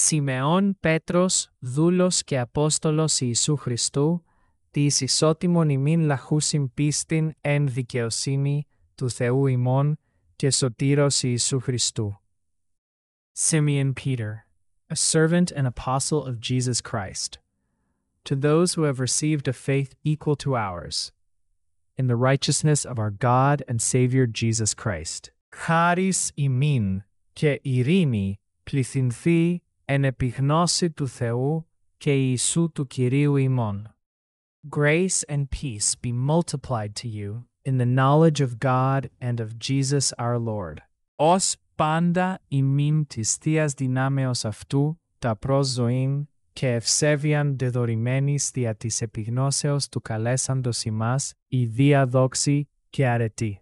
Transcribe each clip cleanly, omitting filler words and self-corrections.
Simeon Petros, δούλος και Απόστολος Ιησού Χριστού, της ισότιμον ημίν λαχούσιν πίστην εν δικαιοσύνη του Θεού ημών και σωτήρος Ιησού Χριστού. Simeon Peter, a servant and apostle of Jesus Christ, to those who have received a faith equal to ours, in the righteousness of our God and Savior Jesus Christ. Χάρις ημίν και ειρήνη πληθυνθεί εν επιγνώση του Θεού και Ιησού του Κυρίου ημών. Grace and peace be multiplied to you in the knowledge of God and of Jesus our Lord. Ως πάντα ημίν της Θείας δυνάμεως αυτού, τα προς ζωήν και ευσέβειαν δεδορημένης δια της επιγνώσεως του καλέσαντος ημάς, η Δία δόξη και αρετή.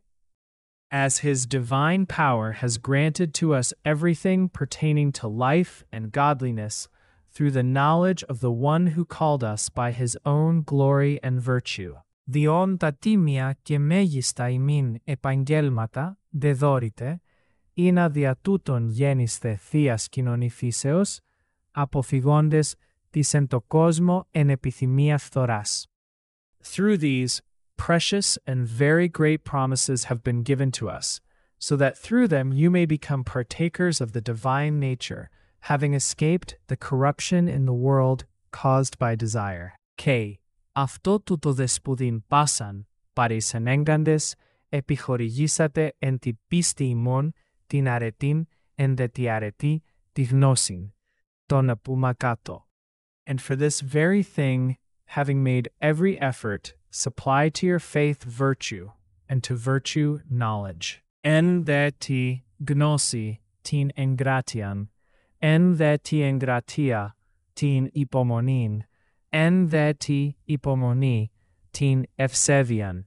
As his divine power has granted to us everything pertaining to life and godliness through the knowledge of the one who called us by his own glory and virtue. Διόν τα τίμια και μέγιστα ημίν επαγγέλματα δεδόρητε, ή δια τούτων γέννησθε θείας κοινωνηθήσεως, αποφυγόντες της εν το κόσμο εν επιθυμία φθοράς. Through these, precious and very great promises have been given to us, so that through them you may become partakers of the divine nature, having escaped the corruption in the world caused by desire. K. Αυτό τούτο δεσπουδήν πάσαν, παρισενέγκαντες, επιχορηγήσατε εν τη πίστη ημών, την αρετήν, εν δε τη αρετή, τη γνώσιν, τον απομακάτω. And for this very thing, having made every effort, supply to your faith virtue, and to virtue knowledge. En δε τη γνώση, την εγγράτειαν, εν δε τη εγγρατεία, την υπομονήν, εν δε τη υπομονή, την ευσέβειαν.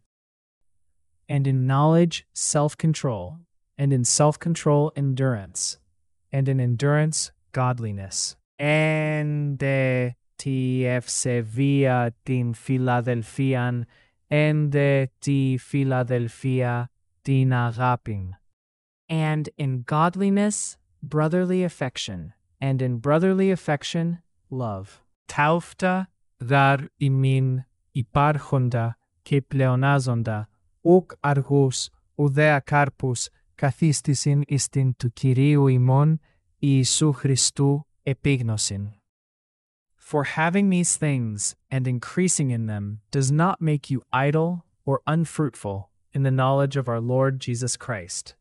And in knowledge, self-control, and in self-control, endurance, and in endurance, godliness. En δε τη ευσεβία την φιλαδελφίαν, εν δε τη φιλαδελφία την αγάπην. And in godliness, brotherly affection, and in brotherly affection, love. Ταύτα γαρ ημίν υπάρχοντα και πλεονάζοντα, ουκ αργούς ουδέ ακάρπους καθίστησιν εις την του Κυρίου ημών Ιησού Χριστού επίγνωσιν. For having these things and increasing in them does not make you idle or unfruitful in the knowledge of our Lord Jesus Christ.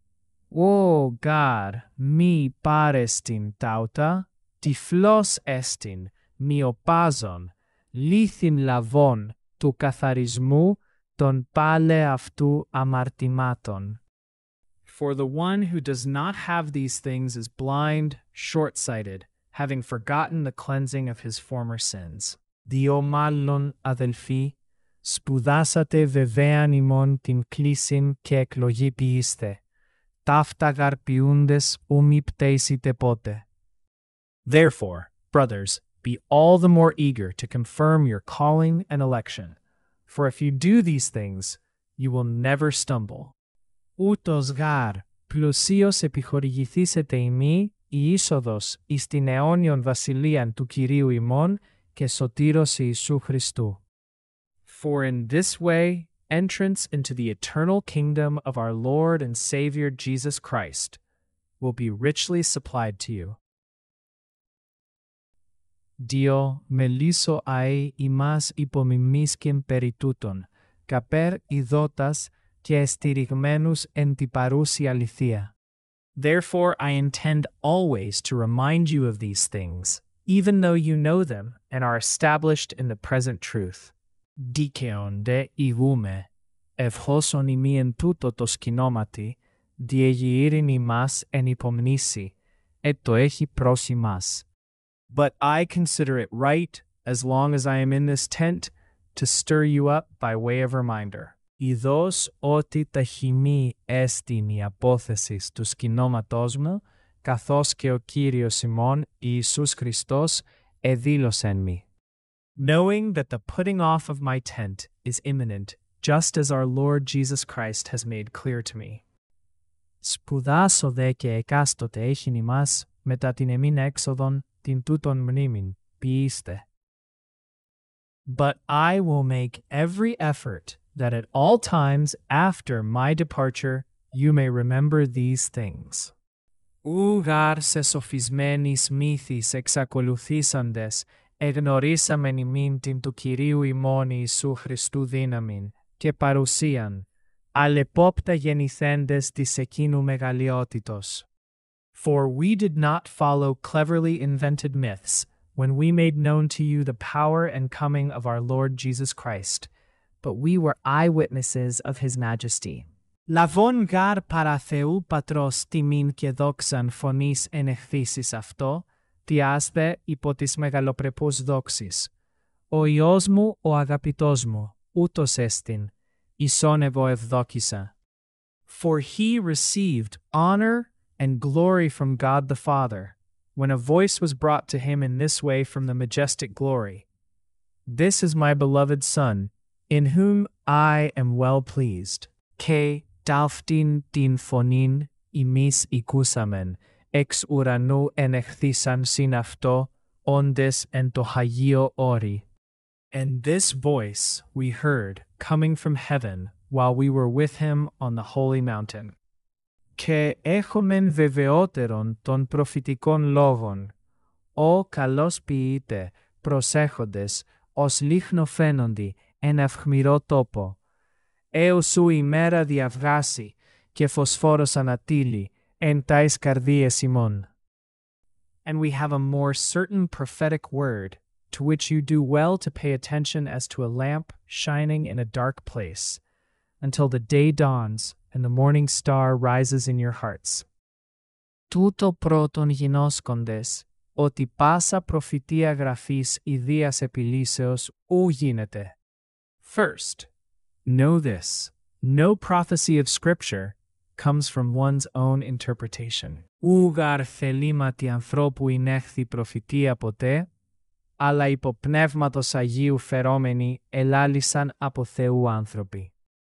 O God, mi parestin tauta, τυφλός εστιν, μοιοπάζων, λίθιν λαβών του καθαρισμού των πάλε αυτού αμαρτημάτων. For the one who does not have these things is blind, short-sighted, having forgotten the cleansing of his former sins. Διό μάλλον, αδελφοί, σπουδάσατε βεβαίαν ημών την κλίσιν και εκλογή ποιήστε. Ταύτα γαρ ποιούντες ου μη πτέσετε πότε. Therefore, brothers, be all the more eager to confirm your calling and election, for if you do these things, you will never stumble. Ούτως γαρ, πλουσίως επιχορηγηθήσετε ημί, η είσοδος εις την αιώνιον βασιλείαν του Κυρίου ημών και σωτήρος Ιησού Χριστού. For in this way, entrance into the eternal kingdom of our Lord and Savior Jesus Christ will be richly supplied to you. Dio μελίσω αεί ημάς υπομιμίσκην περί τούτων, καπέρ ειδότας και εστηριγμένους εν τη παρούση αληθεία. Therefore I intend always to remind you of these things, even though you know them and are established in the present truth. Δίκαιον δε ηγούμε, ευχόσον ημί εν τούτο το σκηνόματι, διεγείρην ημάς εν υπομνήσει, το έχει προς ημάς. But I consider it right, as long as I am in this tent, to stir you up by way of reminder. Ιδώς ότι ταχυμή έστιν η απόθεσης του σκηνόματός μου, καθώς και ο Κύριος ημών Ιησούς Χριστός εδήλωσεν μη. Knowing that the putting off of my tent is imminent, just as our Lord Jesus Christ has made clear to me. Σπουδάσω δε και εκάστοτε έχειν ημάς μετά την εμήν έξοδον την τούτον μνήμην, ποιήστε. But I will make every effort that at all times after my departure you may remember these things. Ου γάρ σε σοφισμένης μύθης εξακολουθήσαντες, εγνωρίσαμεν ημίν την του Κυρίου ημών Ιησού Χριστού δύναμιν και παρουσίαν, αλεπόπτα γεννηθέντες της εκείνου μεγαλειότητος. For we did not follow cleverly invented myths when we made known to you the power and coming of our Lord Jesus Christ, but we were eyewitnesses of his majesty. Λαβών γάρ παρά Θεού Πατρός τιμήν και δόξαν φωνής εν εχθήσεις αυτό, τιάστε υπό της μεγαλοπρεπούς δόξης. Ο Υιός μου, ο αγαπητός μου, ούτως έστιν, εισόν εγώ ευδόκησα. For he received honor and glory from God the Father, when a voice was brought to him in this way from the majestic glory. This is my beloved Son, in whom I am well pleased. Και ταύτην την φωνήν ημείς οικούσαμεν, εξ ουρανού ενεχθήσαν συν αυτό, όντες εν το Αγίο όρι. And this voice we heard coming from heaven while we were with him on the holy mountain. Και έχομεν βεβαιότερον των προφητικών λόγων, «Ο καλώς ποιείτε, προσέχοντες, ως λίχνο φαίνοντι, εν αυχμηρό τόπο. Έως σου ημέρα διαβγάσει, και φωσφόρος ανατείλει, εν τάις καρδίες ημών». And we have a more certain prophetic word, to which you do well to pay attention as to a lamp shining in a dark place, until the day dawns and the morning star rises in your hearts. Τούτο πρώτον γινώσκοντες, ότι πάσα προφητεία γραφής ιδίας επιλύσεως ου γίνεται. First, know this, no prophecy of Scripture comes from one's own interpretation. Ου γαρ θελήματι ανθρώπου εινέχθη προφητεία ποτέ, αλλά υπό πνεύματος Αγίου φερόμενοι ελάλησαν από Θεού άνθρωποι.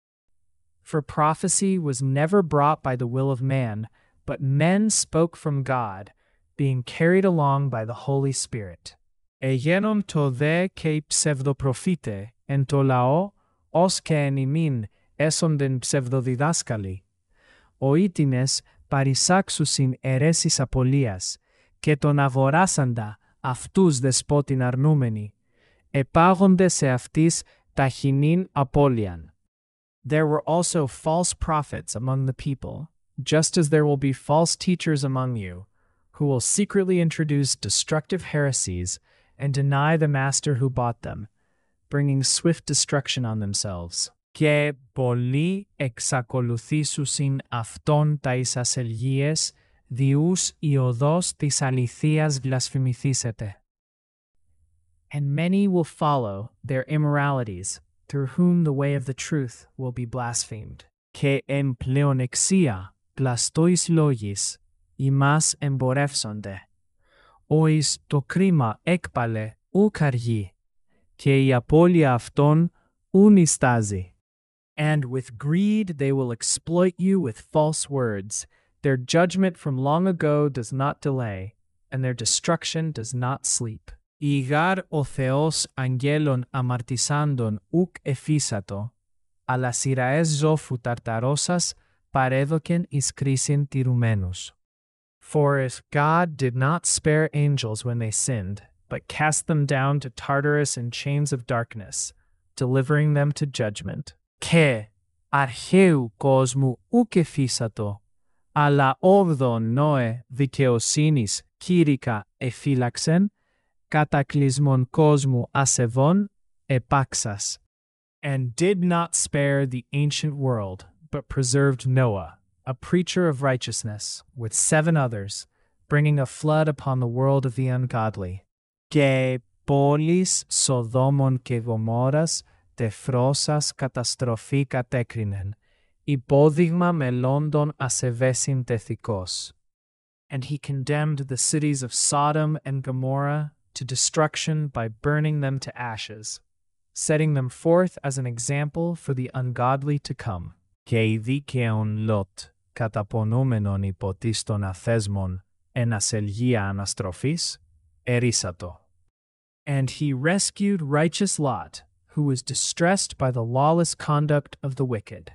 For prophecy was never brought by the will of man, but men spoke from God, being carried along by the Holy Spirit. Εγένον το δε και ψευδοπροφήτε εν το λαό, ως και εν ημίν έσοντεν ψευδοδιδάσκαλοι. Ο ήτινες παρισάξουσιν αιρέσεις απολίας, και τον αγοράσαντα αυτούς δεσπότην αρνούμενοι, επάγονται σε αυτής ταχυνήν απώλειαν. There were also false prophets among the people, just as there will be false teachers among you, who will secretly introduce destructive heresies and deny the master who bought them, bringing swift destruction on themselves. Και πολλοί εξακολουθήσουσιν αυτόν ταΐς ασελγίες, διούς η οδός της αληθείας βλασφημηθήσεται. And many will follow their immoralities, through whom the way of the truth will be blasphemed. Και εν πλεονεξία πλαστοis λόγης ημάς εμπορεύσονται. Οις το κρίμα έκπαλε ου καργεί, και η απώλεια αυτών ου νηστάζει. And with greed they will exploit you with false words. Their judgment from long ago does not delay, and their destruction does not sleep. Ηγάρ ο Θεός αγγέλων αμαρτησάντων ουκ εφίσατο, αλλά σειραές ζώφου ταρταρώσας παρέδοκεν εις κρίσιν τηρουμένους. For if God did not spare angels when they sinned, but cast them down to Tartarus in chains of darkness, delivering them to judgment. Και αρχαίου κόσμου ουκ εφίσατο, αλλά όγδον Νόε δικαιοσύνης κήρυκα εφύλαξεν, κατακλυσμον κόσμου ασεβών επάξας. And did not spare the ancient world, but preserved Noah, a preacher of righteousness, with 7 others, bringing a flood upon the world of the ungodly. Και πόλεις Σοδόμων και Γομόρας τεφρόσας καταστροφή κατέκρινεν, υπόδειγμα μελλόντων ασεβέσιν τεθικός. And he condemned the cities of Sodom and Gomorrah to destruction by burning them to ashes, setting them forth as an example for the ungodly to come. Και η δίκαιον Λότ, καταπονούμενον υπό της των αθέσμων, εν ασελγία αναστροφής, ερίσατο. And he rescued righteous Lot, who was distressed by the lawless conduct of the wicked.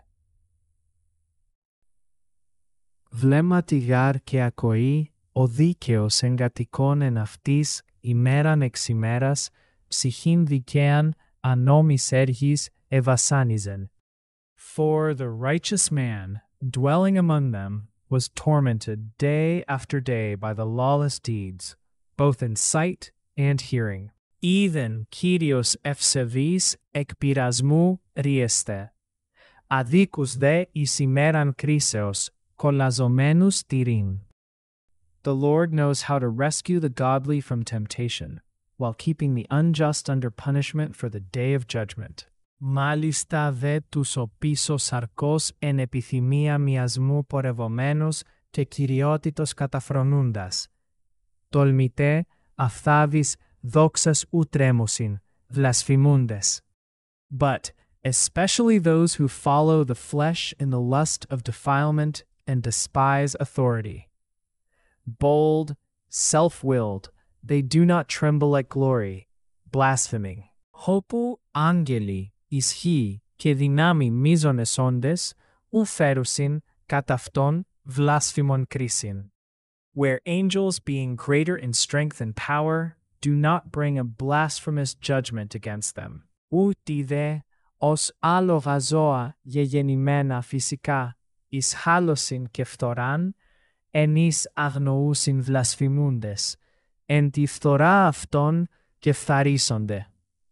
Βλέμματι γάρ και ακοή, ο δίκαιος εγκατοικών εν αυτής ημέραν εξ ημέρας, ψυχήν δικαίαν ανόμης έργης ευασάνιζεν. For the righteous man, dwelling among them, was tormented day after day by the lawless deeds, both in sight and hearing. Είδεν Κύριος ευσεβής εκ πειρασμού ρίεστε. Αδίκους δε εις ημέραν κρίσεως, κολαζομένους τυρήν. The Lord knows how to rescue the godly from temptation, while keeping the unjust under punishment for the day of judgment. Μάλιστα δε τους ο πίσω σαρκός εν επιθυμία μιασμού πορευομένος και κυριότητος καταφρονούντας. Τολμητέ αυθάβης δόξας ου τρέμουσιν, βλασφημούντες. But especially those who follow the flesh in the lust of defilement and despise authority. Bold, self-willed, they do not tremble at glory, blaspheming. Hopu angeli ισχύ και δυνάμει μίζωνες όντες, ου φέρουσιν κατ' αυτόν βλάσφημον κρίσιν. Where angels being greater in strength and power do not bring a blasphemous judgment against them. Ούτι δε ως άλογα ζώα γεγεννημένα φυσικά εις χάλωσιν και φθοράν, εν εις αγνοούσιν βλασφημούντες, εν τη φθορά αυτών και φθαρίσονται.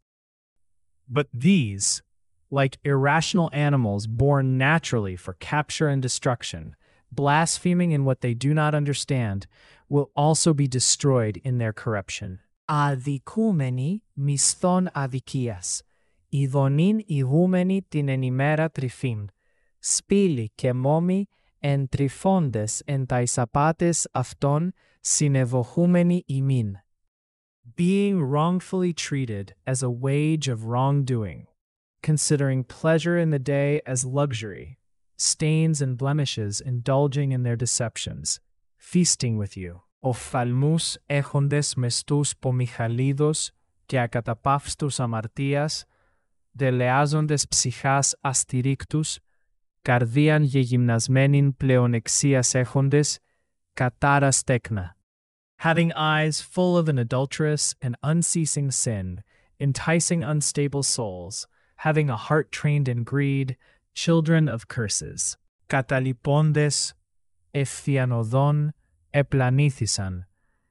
But these, like irrational animals born naturally for capture and destruction, blaspheming in what they do not understand, will also be destroyed in their corruption. Αδικούμενοι μισθών αδικίας, ειδονήν ηγούμενοι την εν ημέρα τρυφήν, σπήλοι και μόμοι εν τρυφώντες εν ταις απάτες αυτών συνευοχούμενοι ημίν. Being wrongfully treated as a wage of wrongdoing, considering pleasure in the day as luxury, stains and blemishes indulging in their deceptions, feasting with you, οφθαλμούς έχοντες μεστούς πομιχαλίδος και ακαταπαύστους αμαρτίας, δελεάζοντες ψυχάς αστηρίκτους, καρδίαν γεγυμνασμένην πλεονεξίας έχοντες, κατάρας τέκνα. Having eyes full of an adulterous and unceasing sin, enticing unstable souls, having a heart trained in greed, children of curses. Καταλιπώντες, ευθιανοδόν, επλανήθησαν,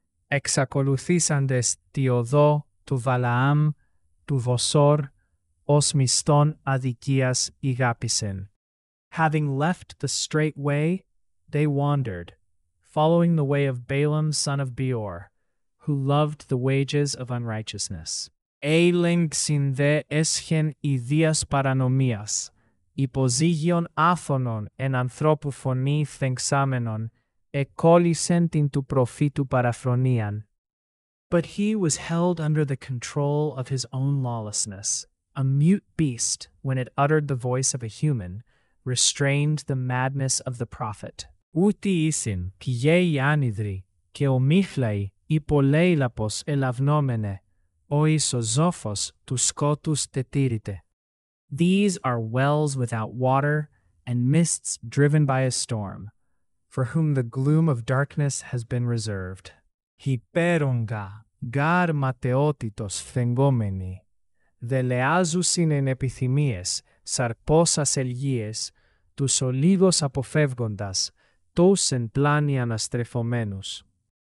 εξακολουθήσαντες τη οδό του Βαλαάμ, του Βοσόρ, ως μισθόν αδικίας ηγάπησεν. Having left the straight way, they wandered, following the way of Balaam son of Beor, who loved the wages of unrighteousness. Έλεγξιν δε έσχεν ιδίας παρανομίας, υποζύγιον άφωνον εν ανθρώπου φωνή φθεγξάμενον, εκκόλλησεν την του προφήτου παραφρονίαν. But he was held under the control of his own lawlessness. A mute beast, when it uttered the voice of a human, restrained the madness of the prophet. Ούτι ήσιν πηγαίοι άνυδροι και ομίχλαοι υπολέιλαπος ελαυνόμενε, ο ισοζόφος του σκότους τετήρητε. These are wells without water and mists driven by a storm, for whom the gloom of darkness has been reserved. Hyperonga, gar ματαιότητος φθεγγόμενοι, δελεάζουσιν εν επιθυμίες, σαρπός ασελγίες, τους ολίγος αποφεύγοντας, τους εν πλάνη αναστρεφομένους.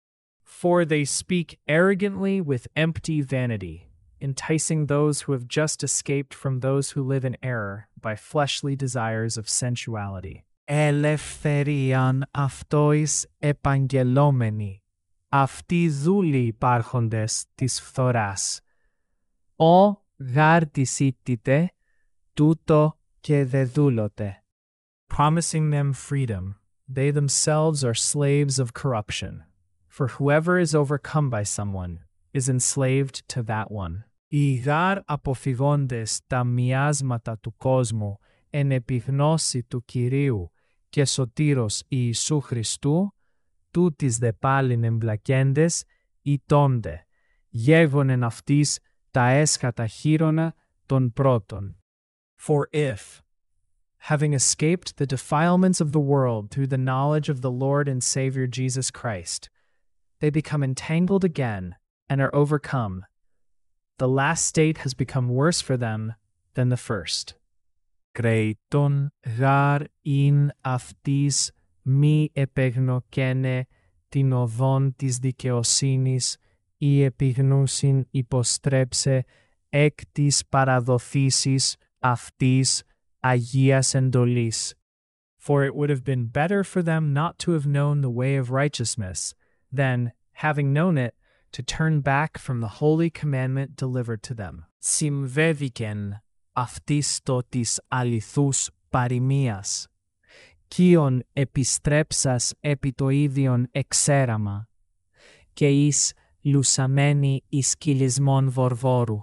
For they speak arrogantly with empty vanity, enticing those who have just escaped from those who live in error by fleshly desires of sensuality. Ελευθερίαν αυτοis επαγγελόμενοι, αυτοί δούλοι υπάρχοντες της φθοράς. Ο γάρ της ήττητε, τούτο και δε δούλωτε. Promising them freedom, they themselves are slaves of corruption. For whoever is overcome by someone is enslaved to that one. Οι γάρ αποφυγόντες τα μοιάσματα του κόσμου εν επιγνώση του Κυρίου και σωτήρος Ιησού Χριστού, τούτης δε πάλιν εμπλακέντες, ητώνται, γεύγονεν αυτής τα έσχατα χείρονα των πρώτων. For if, having escaped the defilements of the world through the knowledge of the Lord and Savior Jesus Christ, they become entangled again and are overcome, the last state has become worse for them than the first. Κρέιτον γάρ ειν αυτής μη επεγνωκένε την οδόν της δικαιοσύνης ή επιγνούσιν υποστρέψε εκ της παραδοθήσης αυτής Αγίας εντολής. For it would have been better for them not to have known the way of righteousness than, having known it, to turn back from the holy commandment delivered to them. Συμβέδικεν αυτής το της αληθούς παροιμίας, κίον επιστρέψας επί το ίδιον εξέραμα, και εις λουσαμένη εις κυλισμόν βορβόρου.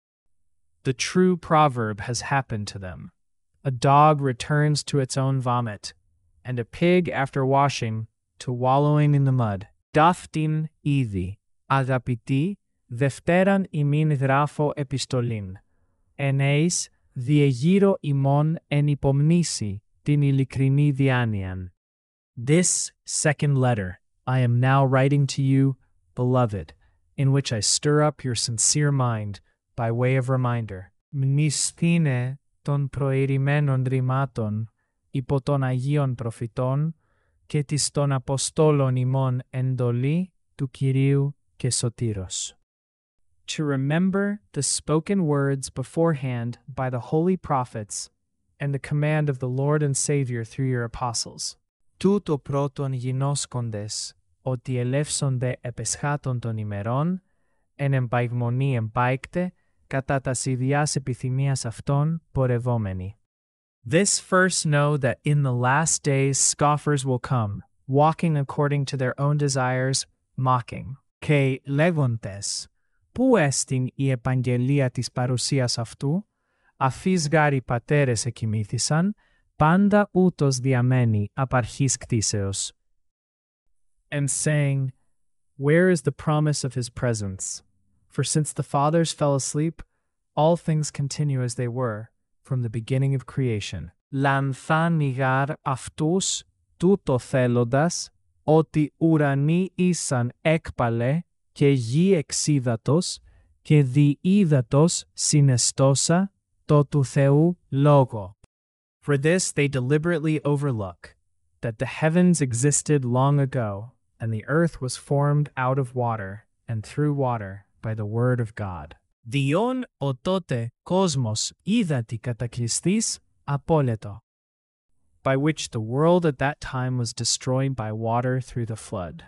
The true proverb has happened to them. A dog returns to its own vomit, and a pig after washing to wallowing in the mud. Ταύτην ήδη, αγαπητοί, δευτέραν ημίν γράφω επιστολήν. Ενέης, διεγείρω ημών εν υπομνήσει την ειλικρινή διάνοιαν. This second letter I am now writing to you, beloved, in which I stir up your sincere mind by way of reminder. Μνησθήνε των προειρημένων ρημάτων υπό των Αγίων προφητών και της των Αποστόλων ημών εντολή του Κυρίου και Σωτήρος. To remember the spoken words beforehand by the holy prophets and the command of the Lord and Savior through your apostles. Τούτο πρώτον γινώσκοντες, ότι ελεύσονται επεσχάτων των ημερών, εν εμπαϊγμονή εμπάικτε, κατά τας ιδιάς επιθυμίας αυτών πορευόμενοι. This first know that in the last days scoffers will come, walking according to their own desires, mocking. Και λέγοντες, πού έστιν η επαγγελία της παρουσίας αυτού, αφείς γάρ οι πατέρες εκοιμήθησαν, πάντα ούτως διαμένει απ' αρχής κτίσεως. And saying, where is the promise of his presence? For since the fathers fell asleep, all things continue as they were from the beginning of creation. Λανθάνει γάρ αυτούς τούτο θέλοντας, ότι ουρανοί ήσαν έκπαλε και γη εξίδατος και δι ύδατος συναισθώσα το του Θεού λόγο. For this they deliberately overlook, that the heavens existed long ago, and the earth was formed out of water, and through water, by the word of God. Διόν ο τότε κόσμος ύδατη κατακλειστής απόλετο, by which the world at that time was destroyed by water through the flood.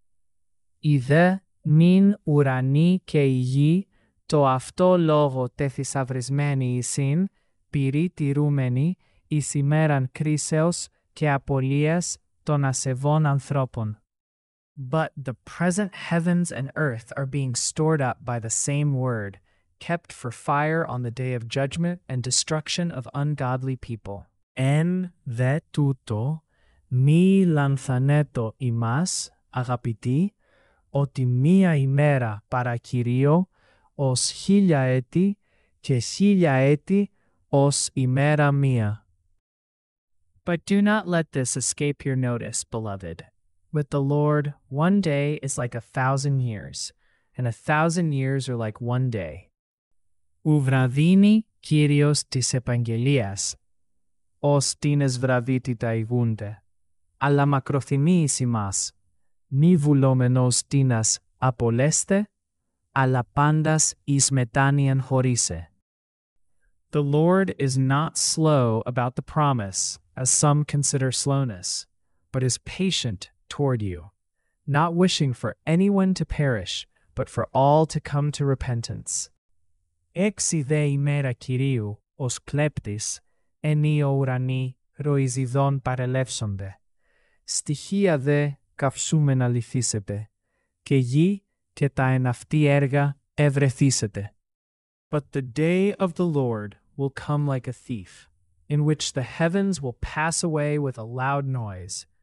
Ιδέ νυν ουρανή και η γη, το αυτό λόγο τεθυσαυρισμένη εισήν, πυρή τηρούμενη, εις ημέραν κρίσεως και απολίας των ασεβών ανθρώπων. But the present heavens and earth are being stored up by the same word, kept for fire on the day of judgment and destruction of ungodly people. Εν δε τούτο, μη λανθανέτο ημάς, αγαπητοί, ότι μία ημέρα παρά Κυρίω, ως 1000 έτη και 1000 έτη ως ημέρα μία. But do not let this escape your notice, beloved. With the Lord, one day is like 1,000 years, and 1,000 years are like one day. Ουβραδίνει Κύριος της επαγγελίας, ως τίνες βραβήτητα ηγούνται, αλλά μακροθυμεί εις ημάς, μη βουλόμενος τίνας απολέστε, αλλά πάντας εις μετάνοιαν χωρίσε. The Lord is not slow about the promise, as some consider slowness, but is patient toward you, not wishing for anyone to perish, but for all to come to repentance. Έξι δε ημέρα Κυρίου, ως κλέπτης, εν οι ουρανοί ροϊζιδών παρελεύσονται. Στοιχεία δε καυσούμενα λυθήσετε, και γη και τα εν αυτή έργα ευρεθήσετε. But the day of the Lord will come like a thief, in which the heavens will pass away with a loud noise,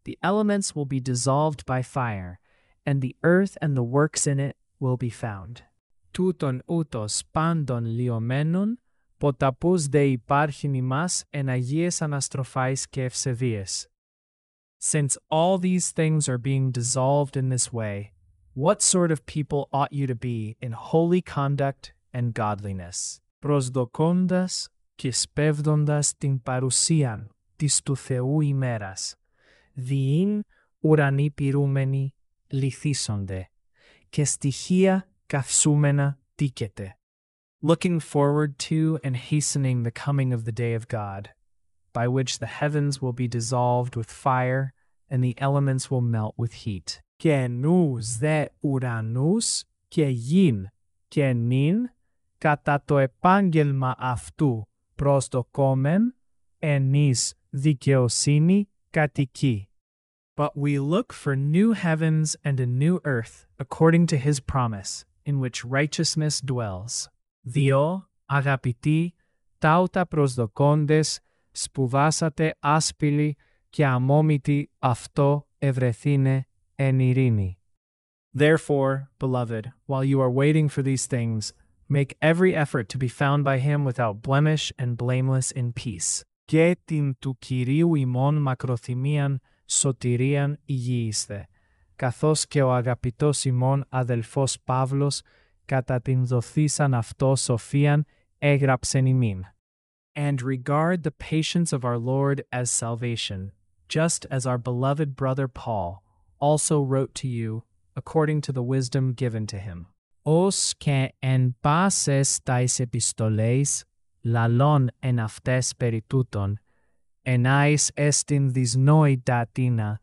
The elements will be dissolved by fire, and the earth and the works in it will be found. Τούτον ούτως πάντων λιωμένων, ποταπούς δε υπάρχειν ημάς εν αγίες αναστροφάεις και ευσεβίες. Since all these things are being dissolved in this way, what sort of people ought you to be in holy conduct and godliness, προσδοκώντας και σπέβδοντας την παρουσίαν της του Θεού ημέρας, διήν ουρανοί πυρούμενοι λυθίσονται, και στοιχεία καυσούμενα τίκεται. Looking forward to and hastening the coming of the day of God, by which the heavens will be dissolved with fire, and the elements will melt with heat. Και νους δε ουρανούς και γην και νυν, κατά το επάγγελμα αυτού προσδοκόμεν, εν εις δικαιοσύνη κατοικεί. But we look for new heavens and a new earth, according to his promise, in which righteousness dwells. Διό, αγαπητοί, ταύτα προσδοκώντες, σπουδάσατε άσπηλοι και αμόμητοι αυτό ευρεθήνε εν ειρήνη. Therefore, beloved, while you are waiting for these things, make every effort to be found by him without blemish and blameless in peace. Και την του Κυρίου ημών μακροθυμίαν σωτηρίαν υγιείστε, καθώς και ο αγαπητός ημών αδελφός Παύλος κατά την δοθήσαν αυτό σοφίαν έγραψεν ημίν. And regard the patience of our Lord as salvation, just as our beloved brother Paul also wrote to you according to the wisdom given to him. Ως και εν πάσες ταις επιστολές, λαλών εν αυτές περί τούτων, ενάης εστιν δυσνόη τατίνα,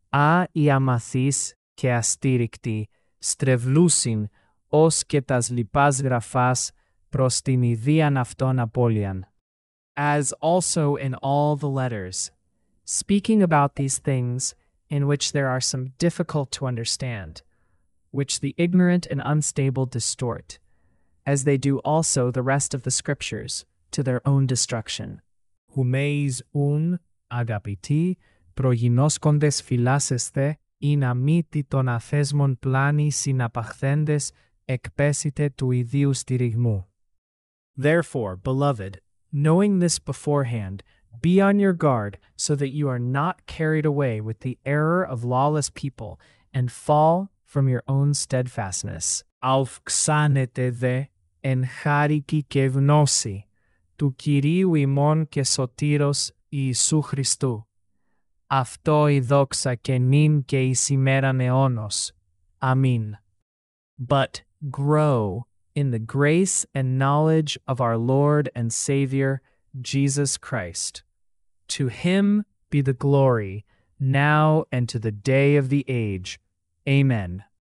οι αμαθείς και αστήρικτοι, στρεβλούσιν ως και τας λοιπάς γραφάς προς την ιδίαν αυτών απώλειαν. As also in all the letters, speaking about these things in which there are some difficult to understand, which the ignorant and unstable distort, as they do also the rest of the scriptures, to their own destruction. Humeis un, αγαπητοί, προγινώσκοντες φυλάσσεσθε, ή να μήτη των αθέσμων πλάνη συναπαχθέντες εκπέσιτε του ιδίου στηριγμού. Therefore, beloved, knowing this beforehand, be on your guard so that you are not carried away with the error of lawless people and fall from your own steadfastness. Αυξάνετε δε εν χάρικη και γνώση του Κυρίου ημών και σωτήρος Ιησού Χριστού. Αυτό η δόξα και νυν και εις ημέραν αιώνος. Amen. But grow in the grace and knowledge of our Lord and Savior, Jesus Christ. To him be the glory, now and to the day of the age. Amen.